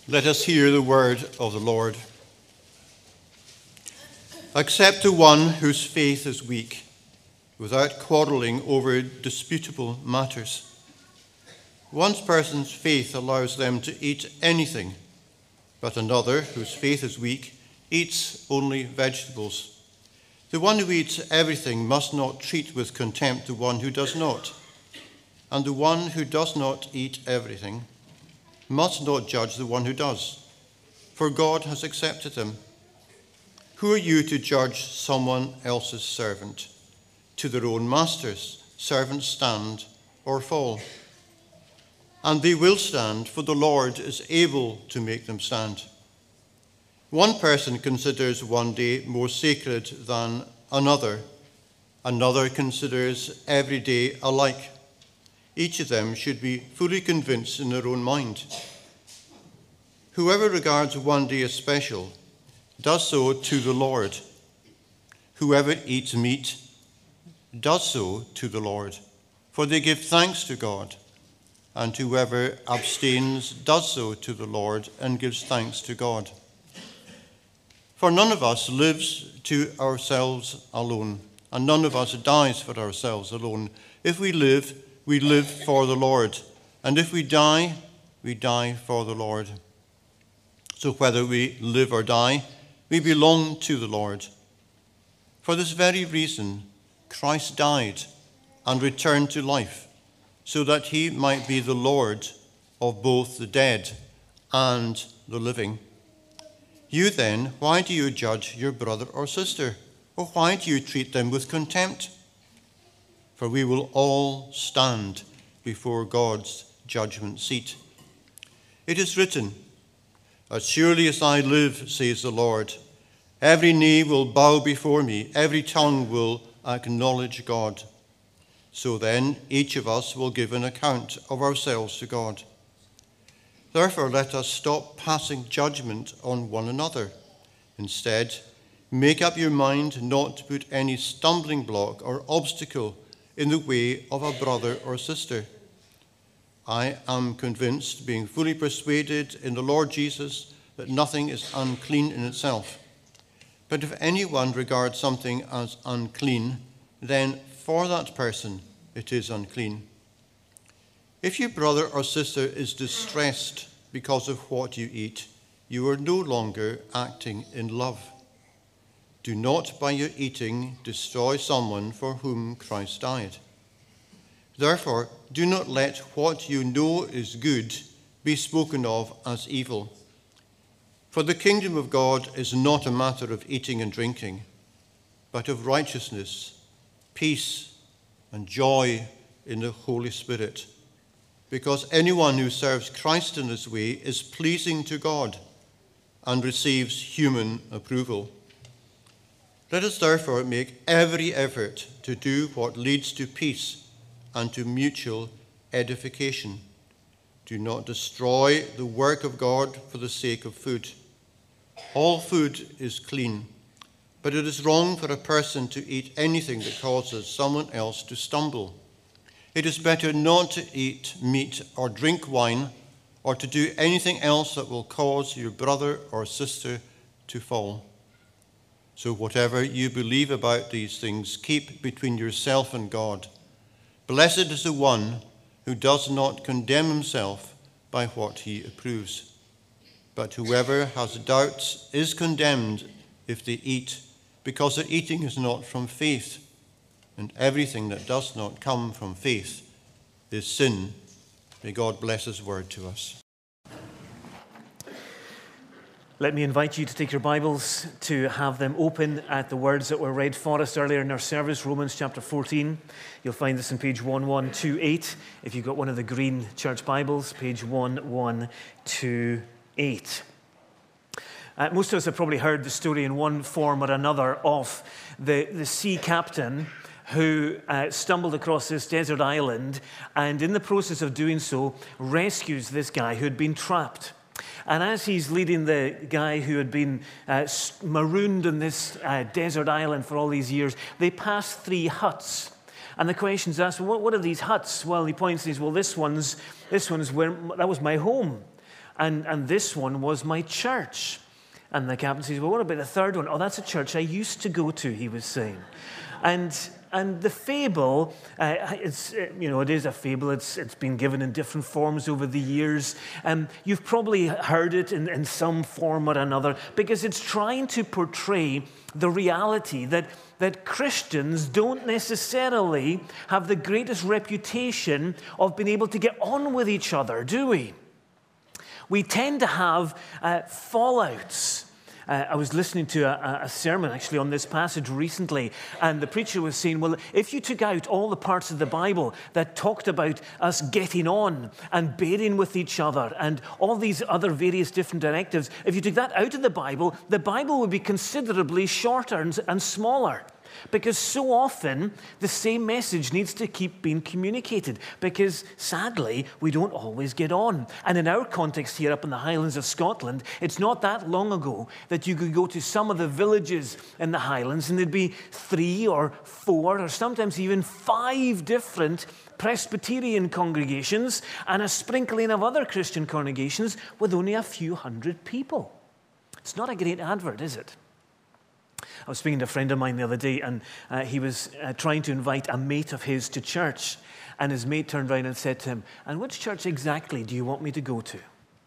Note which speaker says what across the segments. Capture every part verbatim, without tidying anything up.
Speaker 1: Let us hear the word of the Lord. Accept the one whose faith is weak, without quarreling over disputable matters. One person's faith allows them to eat anything, but another, whose faith is weak, eats only vegetables. The one who eats everything must not treat with contempt the one who does not, and the one who does not eat everything must not judge the one who does, for God has accepted him. Who are you to judge someone else's servant? To their own masters, servants stand or fall. And they will stand, for the Lord is able to make them stand. One person considers one day more sacred than another. Another considers every day alike. Each of them should be fully convinced in their own mind. Whoever regards one day as special does so to the Lord. Whoever eats meat does so to the Lord, for they give thanks to God. And whoever abstains does so to the Lord and gives thanks to God. For none of us lives to ourselves alone, and none of us dies for ourselves alone. If we live, we live for the Lord, and if we die, we die for the Lord. So whether we live or die, we belong to the Lord. For this very reason, Christ died and returned to life, so that he might be the Lord of both the dead and the living. You then, why do you judge your brother or sister? Or why do you treat them with contempt? For we will all stand before God's judgment seat. It is written, "As surely as I live, says the Lord, every knee will bow before me, every tongue will acknowledge God." So then, each of us will give an account of ourselves to God. Therefore, let us stop passing judgment on one another. Instead, make up your mind not to put any stumbling block or obstacle in the way of a brother or sister. I am convinced, being fully persuaded in the Lord Jesus, that nothing is unclean in itself. But if anyone regards something as unclean, then for that person it is unclean. If your brother or sister is distressed because of what you eat, you are no longer acting in love. Do not by your eating destroy someone for whom Christ died. Therefore, do not let what you know is good be spoken of as evil. For the kingdom of God is not a matter of eating and drinking, but of righteousness, peace, and joy in the Holy Spirit. Because anyone who serves Christ in this way is pleasing to God and receives human approval. Let us therefore make every effort to do what leads to peace and to mutual edification. Do not destroy the work of God for the sake of food. All food is clean, but it is wrong for a person to eat anything that causes someone else to stumble. It is better not to eat meat or drink wine or to do anything else that will cause your brother or sister to fall. So whatever you believe about these things, keep between yourself and God. Blessed is the one who does not condemn himself by what he approves. But whoever has doubts is condemned if they eat, because their eating is not from faith, and everything that does not come from faith is sin. May God bless his word to us.
Speaker 2: Let me invite you to take your Bibles, to have them open at the words that were read for us earlier in our service, Romans chapter fourteen. You'll find this in page one one two eight. If you've got one of the green church Bibles, page one one two eight. Uh, most of us have probably heard the story in one form or another of the, the sea captain who uh, stumbled across this desert island and in the process of doing so rescues this guy who had been trapped. And as he's leading the guy who had been uh, marooned on this uh, desert island for all these years, they pass three huts. And the question's asked, well, what, what are these huts? Well, he points and says, well, this one's, this one's where, that was my home. And, and this one was my church. And the captain says, well, what about the third one? Oh, that's a church I used to go to, he was saying. And and the fable, uh, it's uh, you know, it is a fable. It's it's been given in different forms over the years. Um, you've probably heard it in, in some form or another, because it's trying to portray the reality that that Christians don't necessarily have the greatest reputation of being able to get on with each other, do we? We tend to have uh, fallouts. Uh, I was listening to a, a sermon actually on this passage recently, and the preacher was saying, well, if you took out all the parts of the Bible that talked about us getting on and bearing with each other and all these other various different directives, if you took that out of the Bible, the Bible would be considerably shorter and, and smaller. Because so often the same message needs to keep being communicated, because sadly we don't always get on. And in our context here up in the Highlands of Scotland, it's not that long ago that you could go to some of the villages in the Highlands and there'd be three or four or sometimes even five different Presbyterian congregations and a sprinkling of other Christian congregations with only a few hundred people. It's not a great advert, is it? I was speaking to a friend of mine the other day, and uh, he was uh, trying to invite a mate of his to church. And his mate turned around and said to him, and which church exactly do you want me to go to?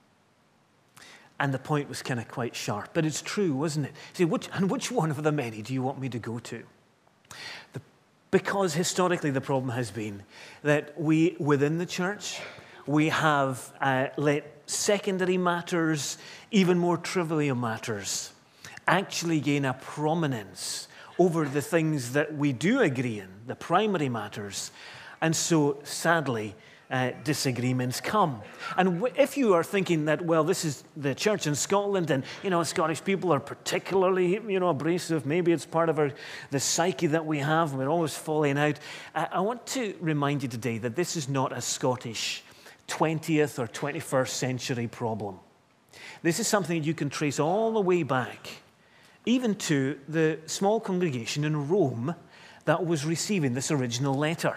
Speaker 2: And the point was kind of quite sharp, but it's true, wasn't it? See, which, and which one of the many do you want me to go to? The, because historically the problem has been that we, within the church, we have uh, let secondary matters, even more trivial matters, actually gain a prominence over the things that we do agree in, the primary matters. And so, sadly, uh, disagreements come. And w- if you are thinking that, well, this is the church in Scotland and, you know, Scottish people are particularly, you know, abrasive, maybe it's part of our, the psyche that we have, and we're always falling out. Uh, I want to remind you today that this is not a Scottish twentieth or twenty-first century problem. This is something that you can trace all the way back, even to the small congregation in Rome that was receiving this original letter.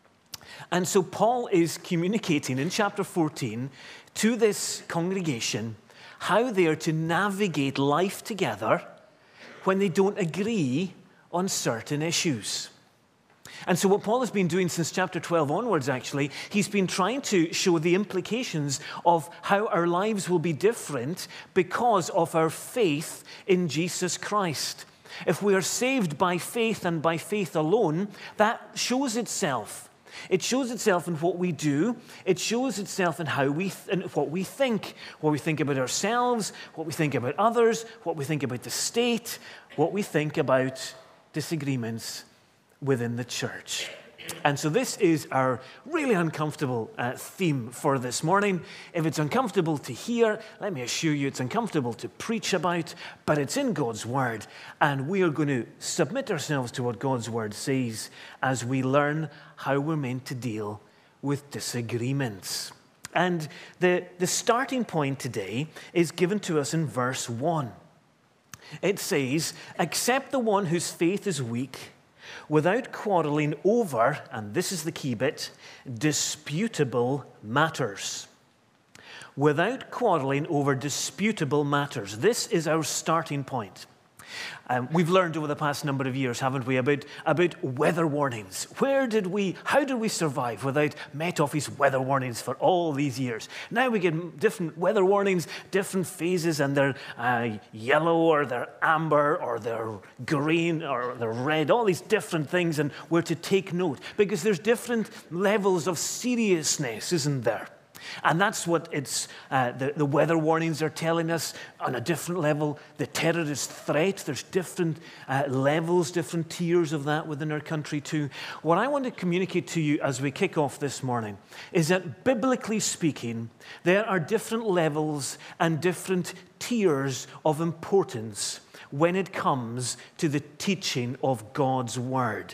Speaker 2: And so Paul is communicating in chapter fourteen to this congregation how they are to navigate life together when they don't agree on certain issues. And so what Paul has been doing since chapter twelve onwards, actually, he's been trying to show the implications of how our lives will be different because of our faith in Jesus Christ. If we are saved by faith and by faith alone, that shows itself. It shows itself in what we do. It shows itself in how we th- in what we think, what we think about ourselves, what we think about others, what we think about the state, what we think about disagreements within the church. And so this is our really uncomfortable uh, theme for this morning. If it's uncomfortable to hear, let me assure you it's uncomfortable to preach about, but it's in God's Word, and we are going to submit ourselves to what God's Word says as we learn how we're meant to deal with disagreements. And the, the starting point today is given to us in verse one. It says, "Accept the one whose faith is weak, without quarreling over," and this is the key bit, "disputable matters." Without quarreling over disputable matters. This is our starting point. Um, we've learned over the past number of years, haven't we, about, about weather warnings. Where did we, how did we survive without Met Office weather warnings for all these years? Now we get different weather warnings, different phases, and they're uh, yellow or they're amber or they're green or they're red, all these different things, and we're to take note because there's different levels of seriousness, isn't there? And that's what it's, uh, the, the weather warnings are telling us on a different level. The terrorist threat, there's different uh, levels, different tiers of that within our country too. What I want to communicate to you as we kick off this morning is that biblically speaking, there are different levels and different tiers of importance when it comes to the teaching of God's Word.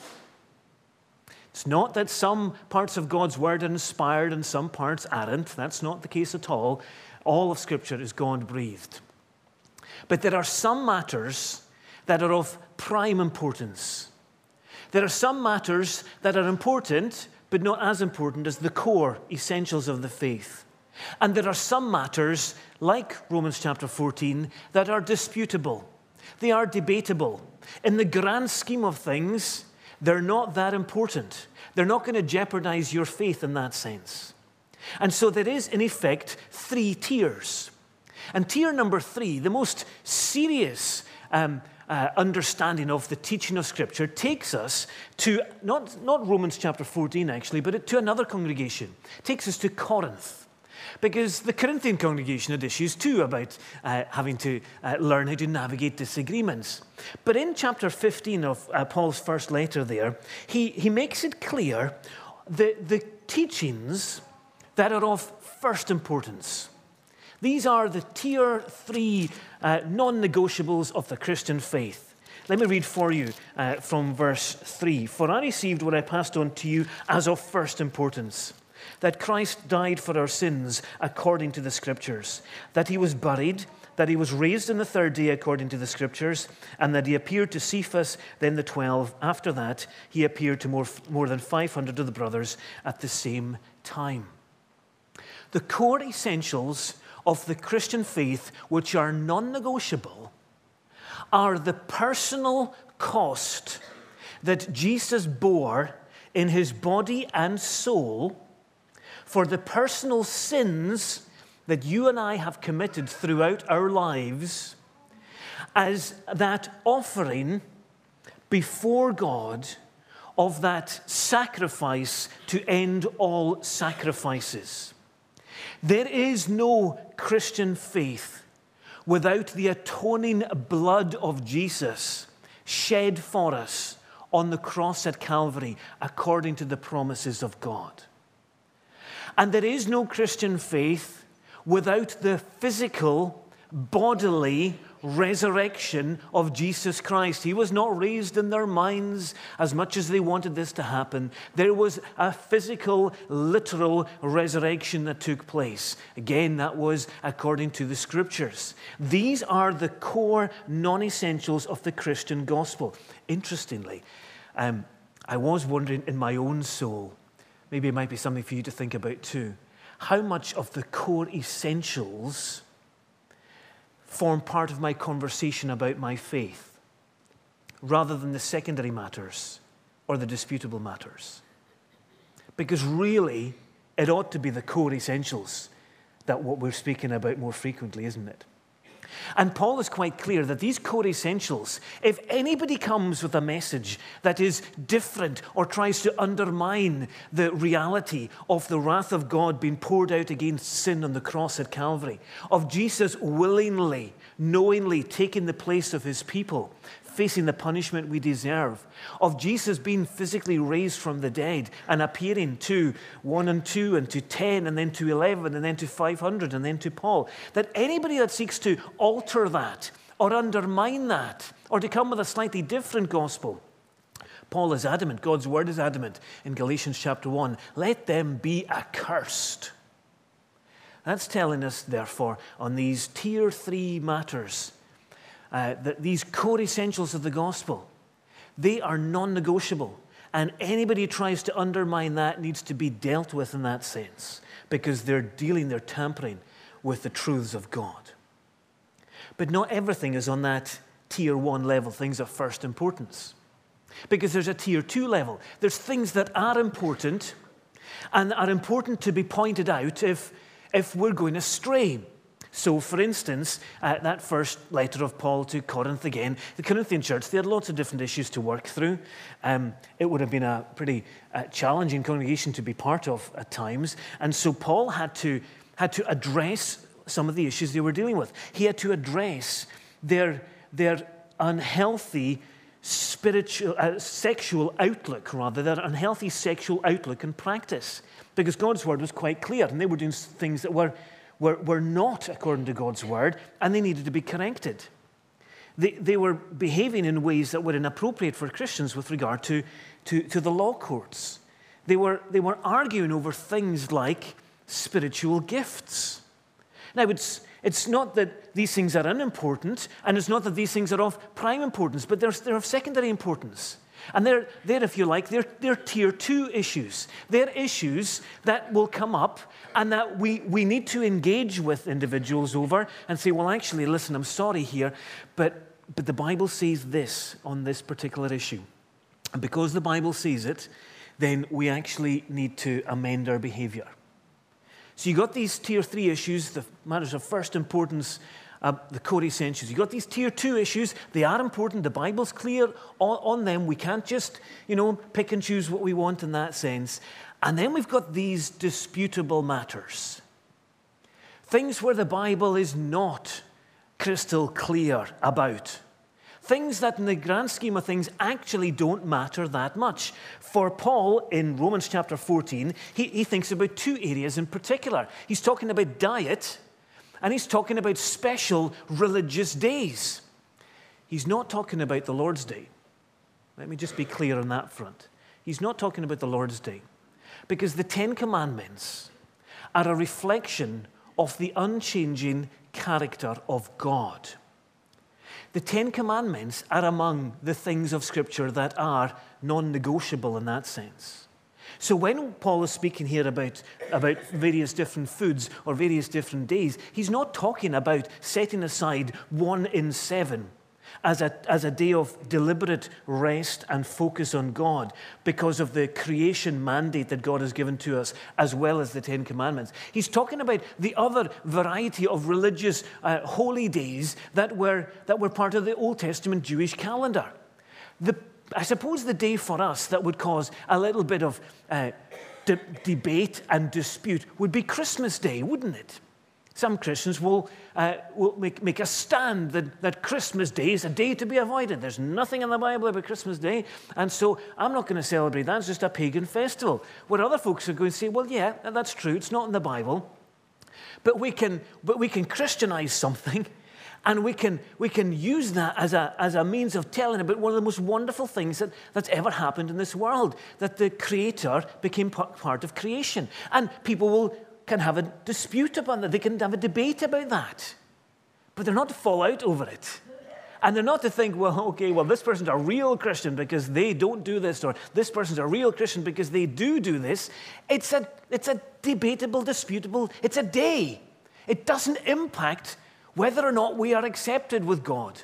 Speaker 2: It's not that some parts of God's Word are inspired and some parts aren't. That's not the case at all. All of Scripture is God-breathed. But there are some matters that are of prime importance. There are some matters that are important, but not as important as the core essentials of the faith. And there are some matters, like Romans chapter fourteen, that are disputable. They are debatable. In the grand scheme of things, they're not that important. They're not going to jeopardize your faith in that sense. And so there is, in effect, three tiers. And tier number three, the most serious um, uh, understanding of the teaching of Scripture, takes us to, not, not Romans chapter fourteen actually, but to another congregation. It takes us to Corinth. Because the Corinthian congregation had issues too about uh, having to uh, learn how to navigate disagreements. But in chapter fifteen of uh, Paul's first letter there, he, he makes it clear the, the teachings that are of first importance. These are the tier three uh, non-negotiables of the Christian faith. Let me read for you uh, from verse three. For I received what I passed on to you as of first importance, that Christ died for our sins according to the Scriptures, that he was buried, that he was raised on the third day according to the Scriptures, and that he appeared to Cephas, then the twelve. After that, he appeared to more, more than five hundred of the brothers at the same time. The core essentials of the Christian faith, which are non-negotiable, are the personal cost that Jesus bore in his body and soul for the personal sins that you and I have committed throughout our lives, as that offering before God of that sacrifice to end all sacrifices. There is no Christian faith without the atoning blood of Jesus shed for us on the cross at Calvary according to the promises of God. And there is no Christian faith without the physical, bodily resurrection of Jesus Christ. He was not raised in their minds as much as they wanted this to happen. There was a physical, literal resurrection that took place. Again, that was according to the Scriptures. These are the core non-essentials of the Christian gospel. Interestingly, um, I was wondering in my own soul, maybe it might be something for you to think about too, how much of the core essentials form part of my conversation about my faith, rather than the secondary matters or the disputable matters. Because really, it ought to be the core essentials that what we're speaking about more frequently, isn't it? And Paul is quite clear that these core essentials, if anybody comes with a message that is different or tries to undermine the reality of the wrath of God being poured out against sin on the cross at Calvary, of Jesus willingly, knowingly taking the place of his people, facing the punishment we deserve, of Jesus being physically raised from the dead and appearing to one and two and to ten and then to eleven and then to five hundred and then to Paul, that anybody that seeks to alter that or undermine that or to come with a slightly different gospel, Paul is adamant, God's word is adamant in Galatians chapter one, let them be accursed. That's telling us, therefore, on these tier three matters, Uh, that these core essentials of the gospel, they are non-negotiable. And anybody who tries to undermine that needs to be dealt with in that sense, because they're dealing, they're tampering with the truths of God. But not everything is on that tier one level, things of first importance. Because there's a tier two level. There's things that are important and are important to be pointed out if, if we're going astray. So, for instance, uh, that first letter of Paul to Corinth again, the Corinthian church, they had lots of different issues to work through. Um, it would have been a pretty uh, challenging congregation to be part of at times. And so Paul had to, had to address some of the issues they were dealing with. He had to address their, their unhealthy spiritual, uh, sexual outlook, rather, their unhealthy sexual outlook and practice. Because God's word was quite clear, and they were doing things that were Were, were not according to God's word, and they needed to be corrected. They, they were behaving in ways that were inappropriate for Christians with regard to, to, to the law courts. They were, they were arguing over things like spiritual gifts. Now, it's, it's not that these things are unimportant, and it's not that these things are of prime importance, but they're, they're of secondary importance. And they're, they're, if you like, they're, they're tier two issues. They're issues that will come up and that we, we need to engage with individuals over and say, well, actually, listen, I'm sorry here, but, but the Bible says this on this particular issue. And because the Bible says it, then we actually need to amend our behavior. So you got these tier three issues, the matters of first importance, uh, the core essentials. You got these tier two issues. They are important. The Bible's clear on, on them. We can't just, you know, pick and choose what we want in that sense. And then we've got these disputable matters. Things where the Bible is not crystal clear about. Things that in the grand scheme of things actually don't matter that much. For Paul, in Romans chapter fourteen, he, he thinks about two areas in particular. He's talking about diet, and he's talking about special religious days. He's not talking about the Lord's Day. Let me just be clear on that front. He's not talking about the Lord's Day, because the Ten Commandments are a reflection of the unchanging character of God. The Ten Commandments are among the things of Scripture that are non-negotiable in that sense. So when Paul is speaking here about, about various different foods or various different days, he's not talking about setting aside one in seven as a, as a day of deliberate rest and focus on God because of the creation mandate that God has given to us, as well as the Ten Commandments. He's talking about the other variety of religious uh, holy days that were, that were part of the Old Testament Jewish calendar. The, I suppose the day for us that would cause a little bit of uh, de- debate and dispute would be Christmas Day, wouldn't it? Some Christians will, uh, will make, make a stand that, that Christmas Day is a day to be avoided. There's nothing in the Bible about Christmas Day, and so I'm not going to celebrate that. It's just a pagan festival. Where other folks are going to say, well, yeah, that's true. It's not in the Bible. But we can, but we can Christianize something, and we can, we can use that as a, as a means of telling about one of the most wonderful things that, that's ever happened in this world, that the Creator became part of creation. And people will can have a dispute about that. They can have a debate about that. But they're not to fall out over it. And they're not to think, well, okay, well, this person's a real Christian because they don't do this, or this person's a real Christian because they do do this. It's a, it's a debatable, disputable, it's a day. It doesn't impact whether or not we are accepted with God.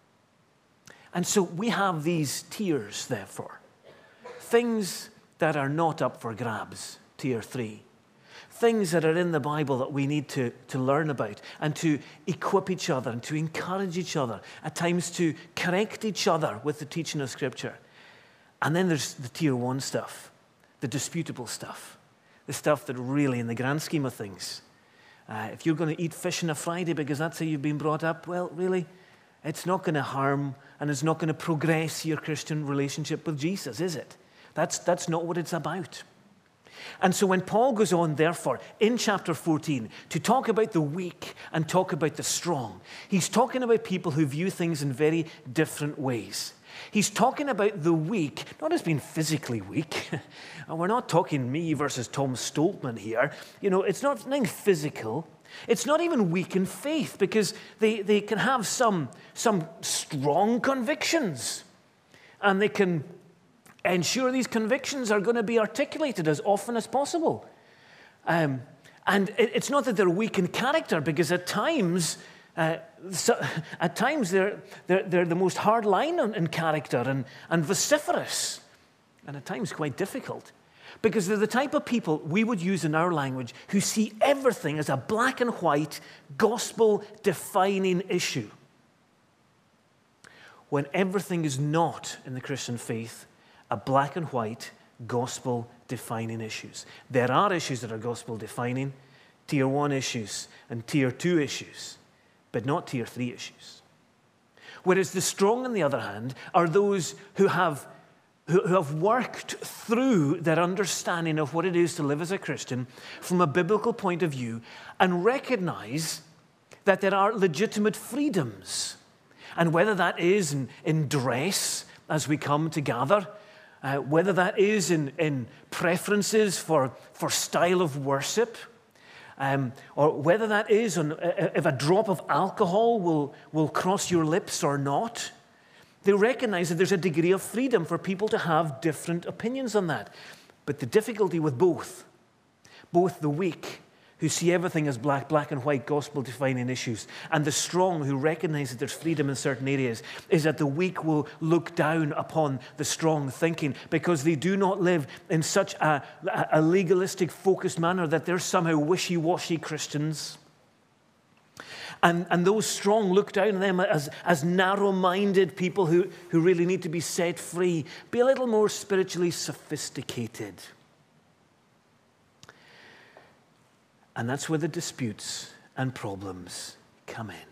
Speaker 2: And so we have these tiers, therefore. Things that are not up for grabs, tier three. Things that are in the Bible that we need to, to learn about and to equip each other and to encourage each other, at times to correct each other with the teaching of Scripture. And then there's the tier one stuff, the disputable stuff, the stuff that really, in the grand scheme of things, uh, if you're going to eat fish on a Friday because that's how you've been brought up, well, really, it's not going to harm and it's not going to progress your Christian relationship with Jesus, is it? That's, that's not what it's about. And so when Paul goes on, therefore, in chapter fourteen, to talk about the weak and talk about the strong, he's talking about people who view things in very different ways. He's talking about the weak, not as being physically weak. And we're not talking me versus Tom Stoltman here. You know, it's not nothing physical. It's not even weak in faith, because they, they can have some, some strong convictions. And they can ensure these convictions are going to be articulated as often as possible. Um, and it, it's not that they're weak in character, because at times, uh, so, at times they're, they're, they're the most hard line in, in character and, and vociferous, and at times quite difficult. Because they're the type of people we would use in our language who see everything as a black and white, gospel-defining issue. When everything is not in the Christian faith a black and white, gospel-defining issues. There are issues that are gospel-defining, tier one issues and tier two issues, but not tier three issues. Whereas the strong, on the other hand, are those who have, who, who have worked through their understanding of what it is to live as a Christian from a biblical point of view and recognize that there are legitimate freedoms. And whether that is in, in dress as we come to gather, Uh, whether that is in, in preferences for, for style of worship, um, or whether that is on, uh, if a drop of alcohol will, will cross your lips or not, They recognize that there's a degree of freedom for people to have different opinions on that. But the difficulty with both, both the weak, who see everything as black, black and white, gospel-defining issues, and the strong, who recognize that there's freedom in certain areas, is that the weak will look down upon the strong thinking because they do not live in such a, a legalistic, focused manner that they're somehow wishy-washy Christians. And, and those strong look down on them as, as narrow-minded people who, who really need to be set free. Be a little more spiritually sophisticated. And that's where the disputes and problems come in.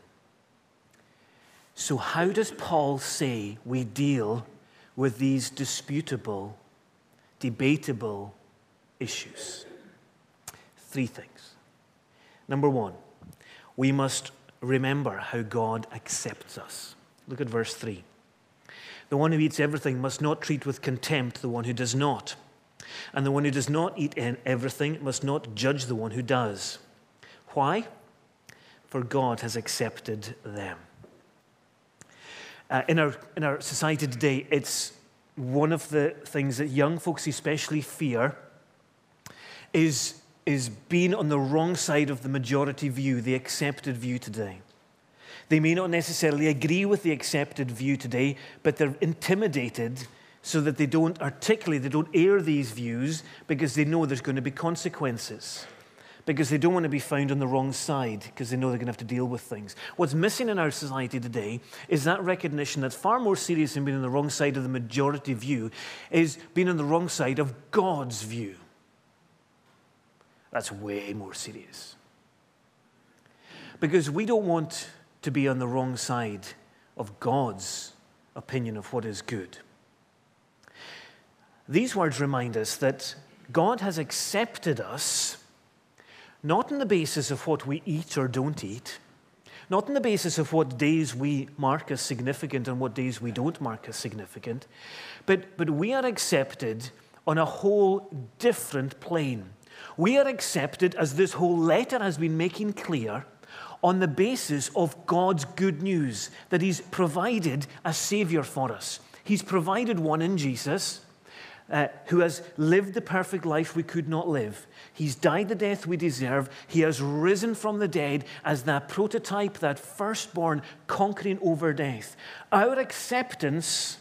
Speaker 2: So how does Paul say we deal with these disputable, debatable issues? Three things. Number one, we must remember how God accepts us. Look at verse three. The one who eats everything must not treat with contempt the one who does not. And the one who does not eat everything must not judge the one who does. Why? For God has accepted them. Uh, in our in our society today, it's one of the things that young folks especially fear is, is being on the wrong side of the majority view, the accepted view today. They may not necessarily agree with the accepted view today, but they're intimidated so that they don't articulate, they don't air these views because they know there's going to be consequences, because they don't want to be found on the wrong side, because they know they're going to have to deal with things. What's missing in our society today is that recognition that's far more serious than being on the wrong side of the majority view is being on the wrong side of God's view. That's way more serious. Because we don't want to be on the wrong side of God's opinion of what is good. These words remind us that God has accepted us not on the basis of what we eat or don't eat, not on the basis of what days we mark as significant and what days we don't mark as significant, but, but we are accepted on a whole different plane. We are accepted, as this whole letter has been making clear, on the basis of God's good news, that He's provided a Savior for us. He's provided one in Jesus, Uh, who has lived the perfect life we could not live. He's died the death we deserve. He has risen from the dead as that prototype, that firstborn conquering over death. Our acceptance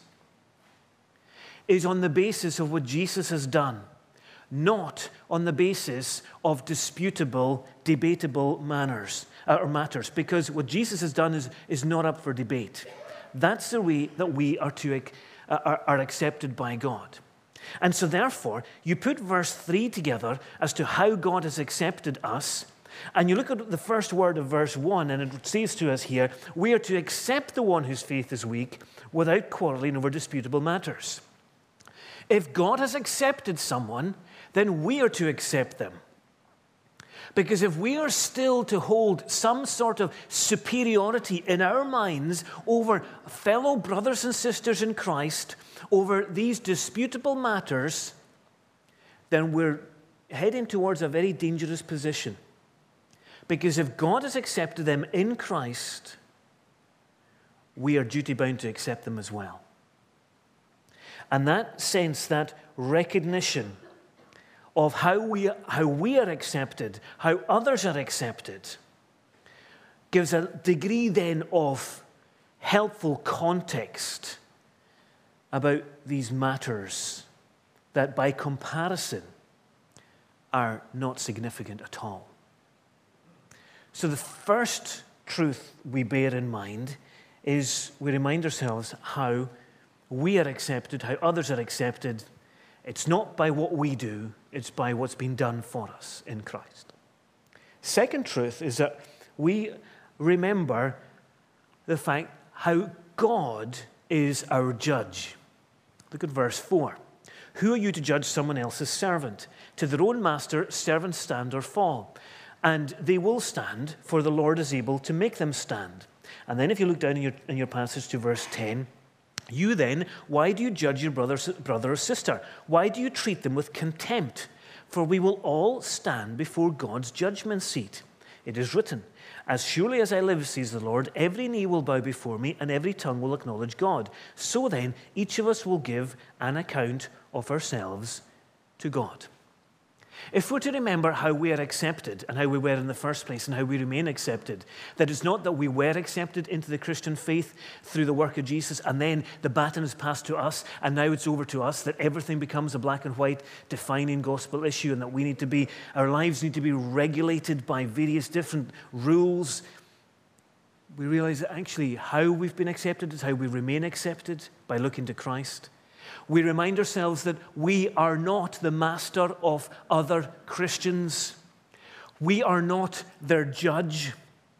Speaker 2: is on the basis of what Jesus has done, not on the basis of disputable, debatable manners, uh, or matters, because what Jesus has done is, is not up for debate. That's the way that we are, to, uh, are, are accepted by God. And so therefore, you put verse three together as to how God has accepted us, and you look at the first word of verse one, and it says to us here, we are to accept the one whose faith is weak without quarreling over disputable matters. If God has accepted someone, then we are to accept them. Because if we are still to hold some sort of superiority in our minds over fellow brothers and sisters in Christ, over these disputable matters, then we're heading towards a very dangerous position. Because if God has accepted them in Christ, we are duty-bound to accept them as well. And that sense, that recognition of how we, how we are accepted, how others are accepted, gives a degree then of helpful context about these matters that by comparison are not significant at all. So the first truth we bear in mind is we remind ourselves how we are accepted, how others are accepted. It's not by what we do, it's by what's been done for us in Christ. Second truth is that we remember the fact how God is our judge. Look at verse four. Who are you to judge someone else's servant? To their own master, servants stand or fall. And they will stand, for the Lord is able to make them stand. And then if you look down in your, in your passage to verse ten, you then, why do you judge your brother, brother or sister? Why do you treat them with contempt? For we will all stand before God's judgment seat. It is written, As surely as I live, says the Lord, every knee will bow before me, and every tongue will acknowledge God. So then, each of us will give an account of ourselves to God. If we're to remember how we are accepted and how we were in the first place and how we remain accepted, that it's not that we were accepted into the Christian faith through the work of Jesus and then the baton is passed to us and now it's over to us, that everything becomes a black and white defining gospel issue and that we need to be, our lives need to be regulated by various different rules. We realize that actually how we've been accepted is how we remain accepted, by looking to Christ. We remind ourselves that we are not the master of other Christians. We are not their judge.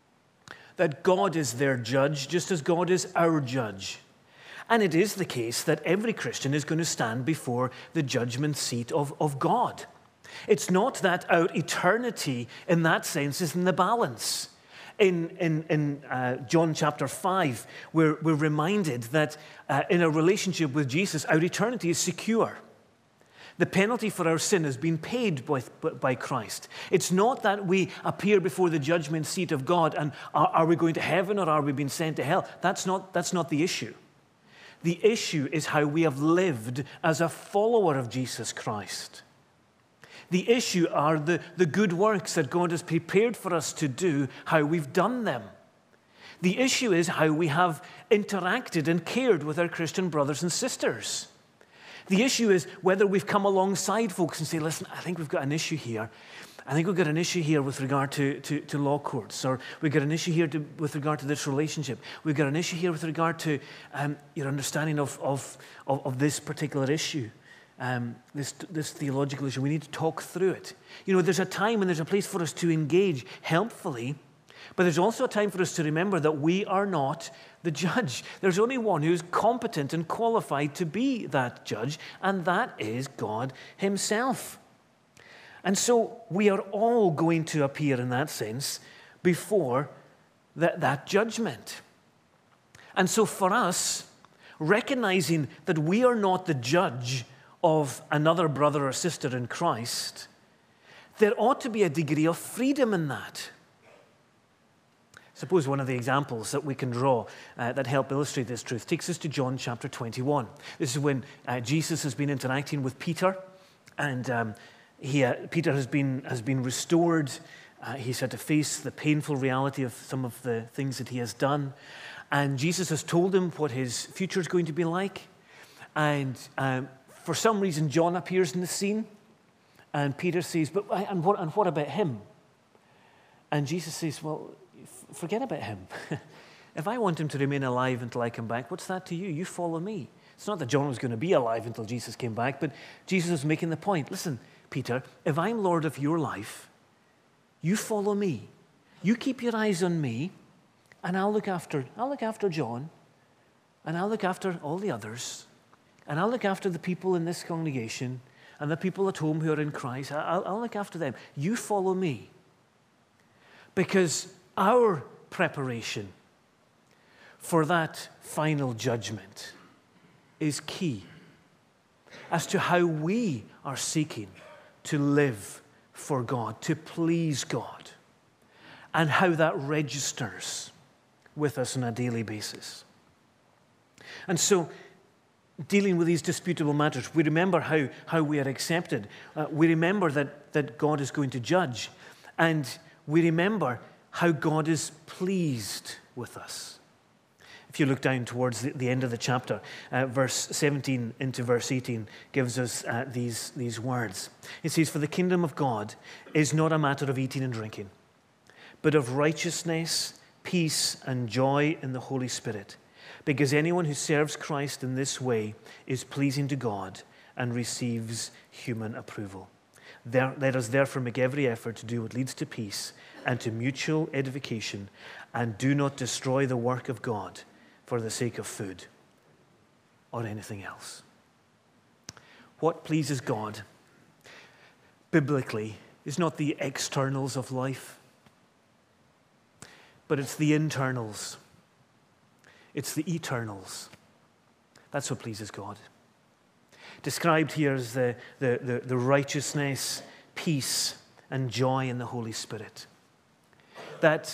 Speaker 2: That God is their judge, just as God is our judge. And it is the case that every Christian is going to stand before the judgment seat of, of God. It's not that our eternity in that sense is in the balance. In, in, in uh, John chapter five, we're, we're reminded that uh, in a relationship with Jesus, our eternity is secure. The penalty for our sin has been paid by, by Christ. It's not that we appear before the judgment seat of God and are, are we going to heaven or are we being sent to hell? That's not, that's not the issue. The issue is how we have lived as a follower of Jesus Christ. The issue are the, the good works that God has prepared for us to do, how we've done them. The issue is how we have interacted and cared with our Christian brothers and sisters. The issue is whether we've come alongside folks and say, listen, I think we've got an issue here. I think we've got an issue here with regard to, to, to law courts, or we've got an issue here to, with regard to this relationship. We've got an issue here with regard to um, your understanding of, of, of, of this particular issue. Um, this, this theological issue. We need to talk through it. You know, there's a time and there's a place for us to engage helpfully, but there's also a time for us to remember that we are not the judge. There's only one who's competent and qualified to be that judge, and that is God himself. And so we are all going to appear in that sense before that, that judgment. And so for us, recognizing that we are not the judge of another brother or sister in Christ, there ought to be a degree of freedom in that. Suppose one of the examples that we can draw uh, that help illustrate this truth takes us to John chapter twenty-one. This is when uh, Jesus has been interacting with Peter, and um, he, uh, Peter has been, has been restored. Uh, he's had to face the painful reality of some of the things that he has done. And Jesus has told him what his future is going to be like. And um, for some reason, John appears in the scene, and Peter says, but and what, and what about him? And Jesus says, well, f- forget about him. If I want him to remain alive until I come back, what's that to you? You follow me. It's not that John was going to be alive until Jesus came back, but Jesus is making the point. Listen, Peter, if I'm Lord of your life, you follow me. You keep your eyes on me, and I'll look after, I'll look after John, and I'll look after all the others. And I'll look after the people in this congregation and the people at home who are in Christ. I'll, I'll look after them. You follow me. Because our preparation for that final judgment is key as to how we are seeking to live for God, to please God, and how that registers with us on a daily basis. And so, dealing with these disputable matters, we remember how, how we are accepted. Uh, we remember that, that God is going to judge. And we remember how God is pleased with us. If you look down towards the, the end of the chapter, uh, verse seventeen into verse eighteen gives us uh, these, these words. It says, for the kingdom of God is not a matter of eating and drinking, but of righteousness, peace, and joy in the Holy Spirit. Because anyone who serves Christ in this way is pleasing to God and receives human approval. There, let us therefore make every effort to do what leads to peace and to mutual edification, and do not destroy the work of God for the sake of food or anything else. What pleases God, biblically, is not the externals of life, but it's the internals. It's the eternals. That's what pleases God. Described here as the, the, the, the righteousness, peace, and joy in the Holy Spirit. That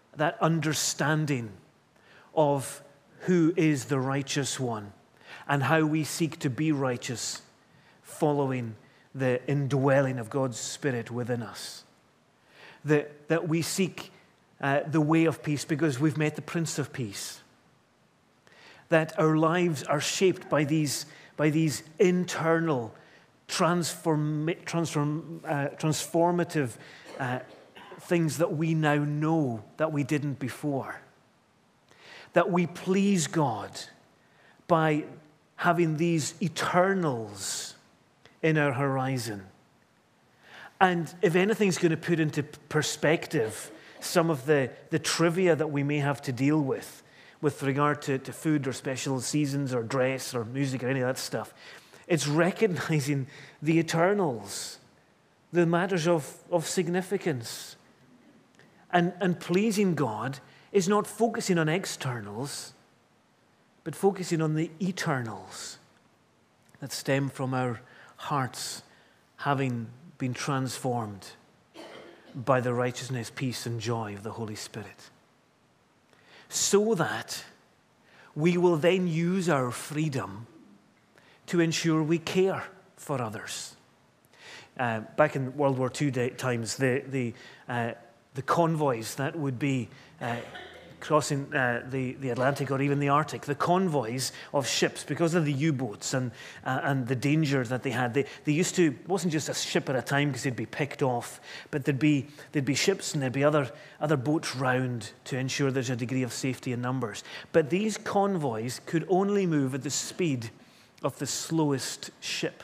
Speaker 2: that understanding of who is the righteous one and how we seek to be righteous following the indwelling of God's Spirit within us. That, that we seek uh, the way of peace because we've met the Prince of Peace. That our lives are shaped by these, by these internal, transform, transform, uh, transformative uh, things that we now know that we didn't before. That we please God by having these eternals in our horizon. And if anything's going to put into perspective some of the, the trivia that we may have to deal with, with regard to, to food or special seasons or dress or music or any of that stuff, it's recognizing the eternals, the matters of, of significance. And, and pleasing God is not focusing on externals, but focusing on the eternals that stem from our hearts having been transformed by the righteousness, peace, and joy of the Holy Spirit. So that we will then use our freedom to ensure we care for others. Uh, back in World War Two day, times, the, the, uh, the convoys that would be uh, crossing uh, the, the Atlantic or even the Arctic, the convoys of ships, because of the U-boats and, uh, and the danger that they had, they, they used to, it wasn't just a ship at a time because they'd be picked off, but there'd be, there'd be ships and there'd be other, other boats round to ensure there's a degree of safety in numbers. But these convoys could only move at the speed of the slowest ship.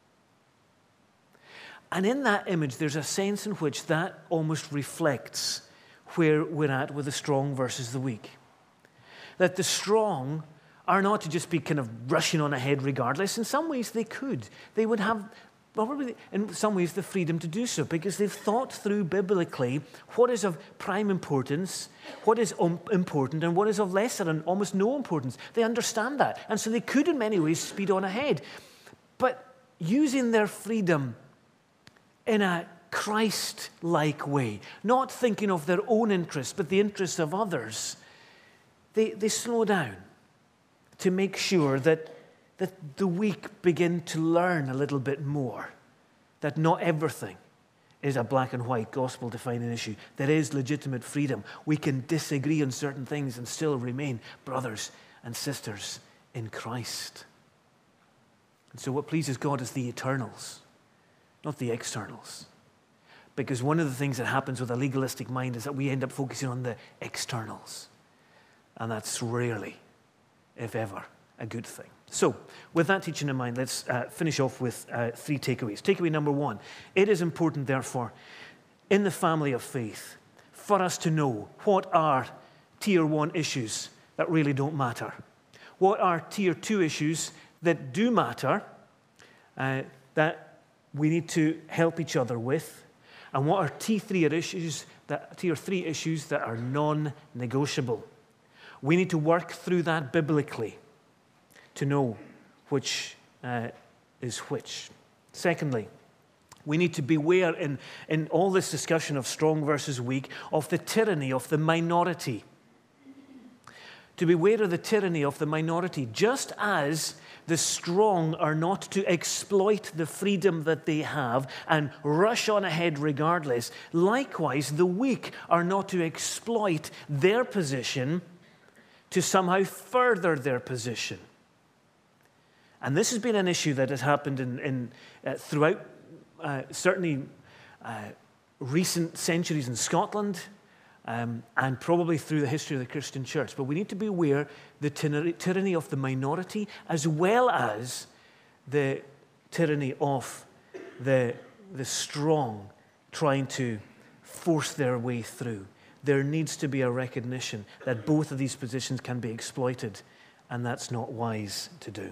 Speaker 2: And in that image, there's a sense in which that almost reflects where we're at with the strong versus the weak. That the strong are not to just be kind of rushing on ahead regardless. In some ways, they could. They would have, probably in some ways, the freedom to do so because they've thought through biblically what is of prime importance, what is um, important, and what is of lesser and almost no importance. They understand that. And so they could, in many ways, speed on ahead. But using their freedom in a Christ-like way, not thinking of their own interests, but the interests of others, they, they slow down to make sure that, that the weak begin to learn a little bit more, that not everything is a black and white gospel-defining issue. There is legitimate freedom. We can disagree on certain things and still remain brothers and sisters in Christ. And so what pleases God is the eternals, not the externals. Because one of the things that happens with a legalistic mind is that we end up focusing on the externals. And that's rarely, if ever, a good thing. So, with that teaching in mind, let's uh, finish off with uh, three takeaways. Takeaway number one, it is important, therefore, in the family of faith, for us to know what are tier one issues that really don't matter. What are tier two issues that do matter, uh, that we need to help each other with, and what are T three issues that, tier three issues that are non-negotiable. We need to work through that biblically to know which uh, is which. Secondly, we need to beware in, in all this discussion of strong versus weak of the tyranny of the minority. To beware of the tyranny of the minority, just as the strong are not to exploit the freedom that they have and rush on ahead regardless. Likewise, the weak are not to exploit their position to somehow further their position. And this has been an issue that has happened in, in, uh, throughout uh, certainly uh, recent centuries in Scotland, Um, and probably through the history of the Christian church. But we need to be aware the tyranny of the minority as well as the tyranny of the, the strong trying to force their way through. There needs to be a recognition that both of these positions can be exploited, and that's not wise to do.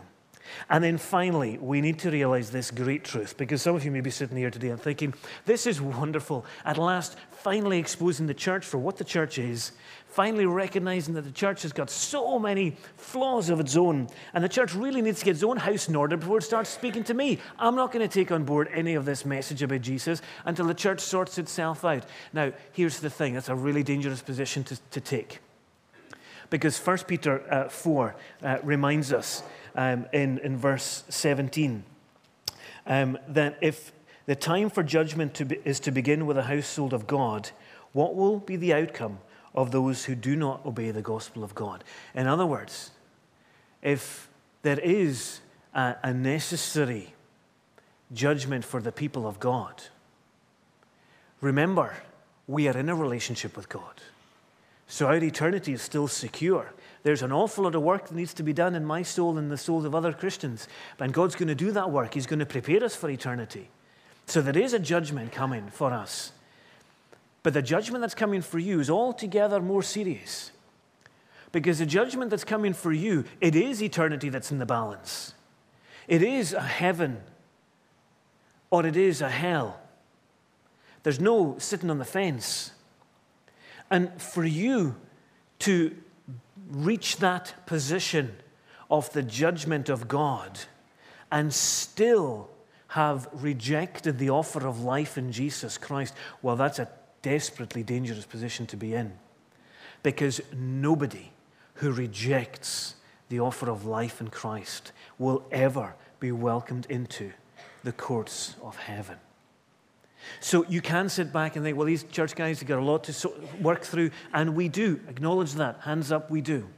Speaker 2: And then finally, we need to realize this great truth, because some of you may be sitting here today and thinking, this is wonderful. At last, finally exposing the church for what the church is, finally recognizing that the church has got so many flaws of its own, and the church really needs to get its own house in order before it starts speaking to me. I'm not going to take on board any of this message about Jesus until the church sorts itself out. Now, here's the thing. That's a really dangerous position to, to take. Because First Peter uh, four uh, reminds us um, in, in verse seventeen um, that if the time for judgment to be, is to begin with the household of God, what will be the outcome of those who do not obey the gospel of God? In other words, if there is a, a necessary judgment for the people of God, remember, we are in a relationship with God. So our eternity is still secure. There's an awful lot of work that needs to be done in my soul and the souls of other Christians. And God's going to do that work. He's going to prepare us for eternity. So there is a judgment coming for us. But the judgment that's coming for you is altogether more serious. Because the judgment that's coming for you, it is eternity that's in the balance. It is a heaven or it is a hell. There's no sitting on the fence. And for you to reach that position of the judgment of God and still have rejected the offer of life in Jesus Christ, well, that's a desperately dangerous position to be in. Because nobody who rejects the offer of life in Christ will ever be welcomed into the courts of heaven. So you can sit back and think, well, these church guys have got a lot to so- work through, and we do. Acknowledge that. Hands up, we do.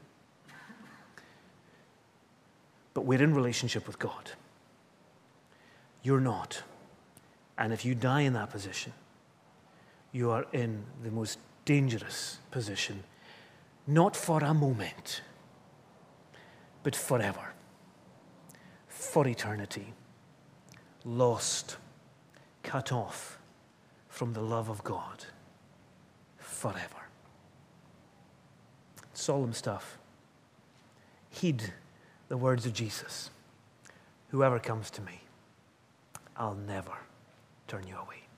Speaker 2: But we're in relationship with God. You're not. And if you die in that position, you are in the most dangerous position, not for a moment, but forever, for eternity, lost, cut off from the love of God forever. Solemn stuff. Heed the words of Jesus. Whoever comes to me, I'll never turn you away.